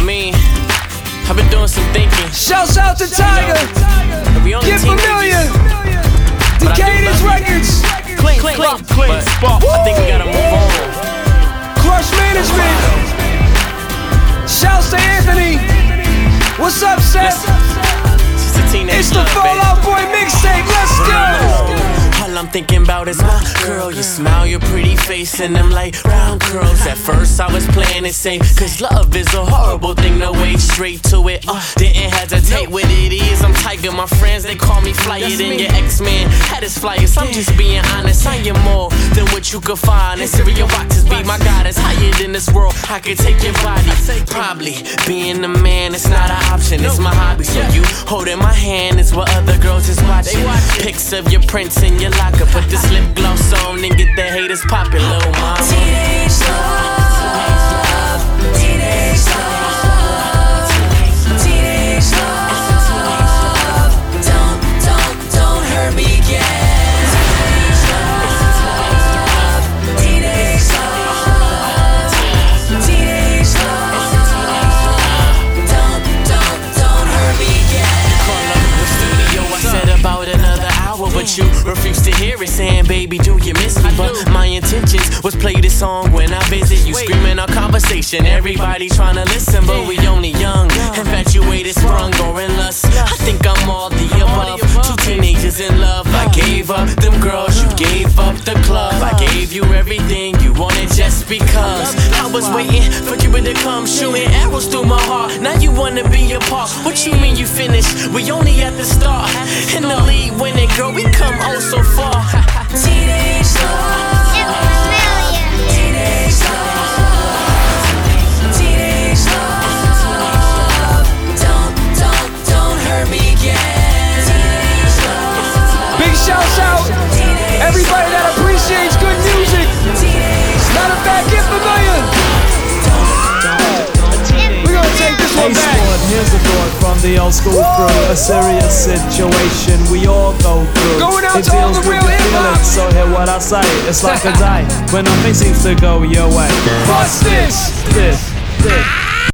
mean, I've been doing some thinking. Shouts out to Tiger. Get familiar. Decadence Records. Clean, but I think we gotta move on. Crush Management. Shouts to Anthony. What's up, Seth? It's the Fall Out Boy mixtape. Let's go. All I'm thinking about is my girl. You smile, your pretty face, and them light round curls. At first I was playing it safe, cause love is a horrible thing to wade straight to it. Didn't hesitate with it is. I'm Tiger, my friends, they call me flyer than your ex-man had his flyers. I'm just being honest, I am more than what you could find. And cereal boxes be my goddess. Higher than this world, I could take your body. Probably being a man, it's not an option, it's my hobby. So you holding my hand is what other girls is watching. Pics of your prints in your locker, put this lip gloss on and get the haters poppin', little mama. Teenage love, teenage love, teenage love. Don't hurt me again. Teenage love, teenage love, teenage love. Don't hurt me again. Call up the studio, I said about another hour, but you refused to hear it, saying, baby, do you miss me? But my intentions was play this song when I visit you, screaming our conversation. Everybody trying to listen, but we only young, infatuated, sprung, or in lust. I think I'm all the above. Two teenagers in love. I gave up them girls, you gave up the club. I gave you everything you wanted just because I was waiting for you to come, shooting arrows through my heart. Now you wanna be a part. What you mean you finished? We only at the start. In the lead winning, girl, we come oh so far. Teenage love, teenage love, teenage love. Don't hurt me again. Teenage love. Big shouts out. Everybody that appreciates good music. Matter of fact, get familiar. We're gonna take this one back. Here's a thought from the old school crew. A serious situation we all go through. Going out it to all deals the with real your hip-hop. feelings, so hear what I say. It's like a day when nothing seems to go your way. Bust this.